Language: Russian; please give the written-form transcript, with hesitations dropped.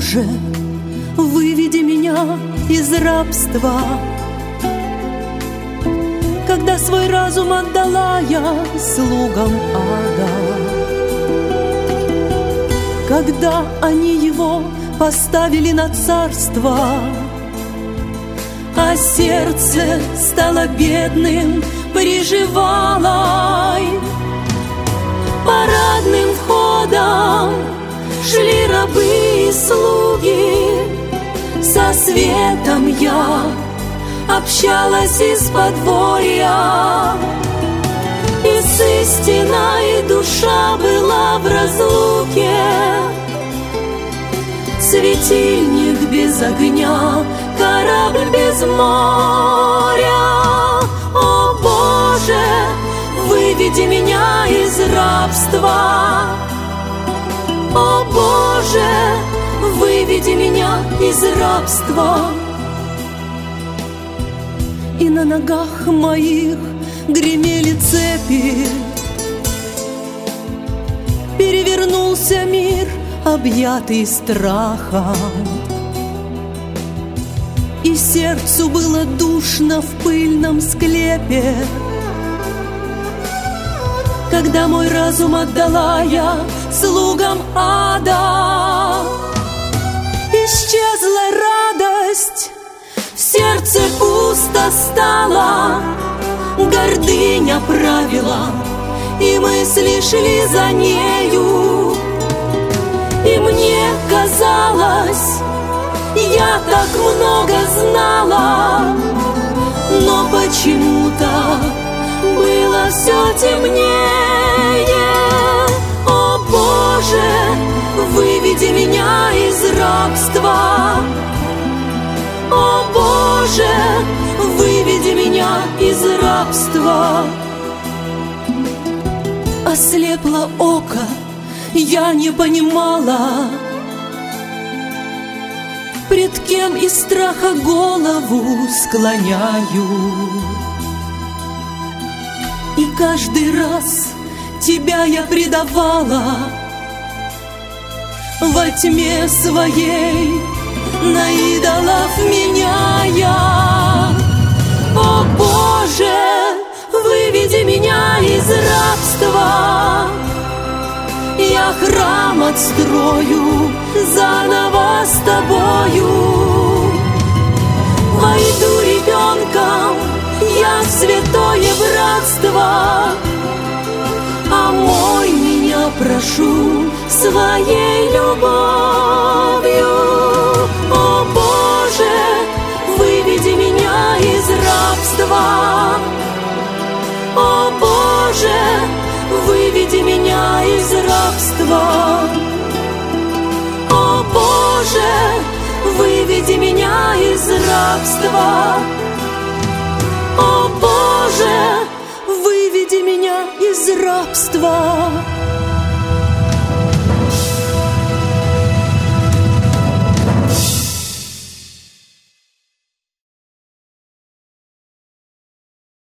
Боже, выведи меня из рабства. Когда свой разум отдала я слугам ада, когда они его поставили на царство, а сердце стало бедным приживалой. Парадным входом шли рабы и слуги, со светом я общалась из подворья, и с истиной душа была в разлуке. Светильник без огня, корабль без моря. О Боже, выведи меня из рабства. О Боже, выведи меня из рабства. И на ногах моих гремели цепи, перевернулся мир, объятый страхом, и сердцу было душно в пыльном склепе. Когда мой разум отдала я слугам ада, исчезла радость, в сердце пусто стало, гордыня правила, и мысли шли за нею. И мне казалось, я так много знала, но почему-то было все темнее. О Боже, выведи меня из рабства. О Боже, выведи меня из рабства. Ослепло око, я не понимала, пред кем из страха голову склоняю. И каждый раз тебя я предавала, во тьме своей на идолов меняя. О Боже, выведи меня из рабства. Я храм отстрою заново с тобою. Войду ребенком я в святое братство, омой меня, прошу, своей любовью. О Боже, выведи меня из рабства. О Боже, выведи меня из рабства. О Боже, выведи меня из рабства. О Боже, выведи меня из рабства.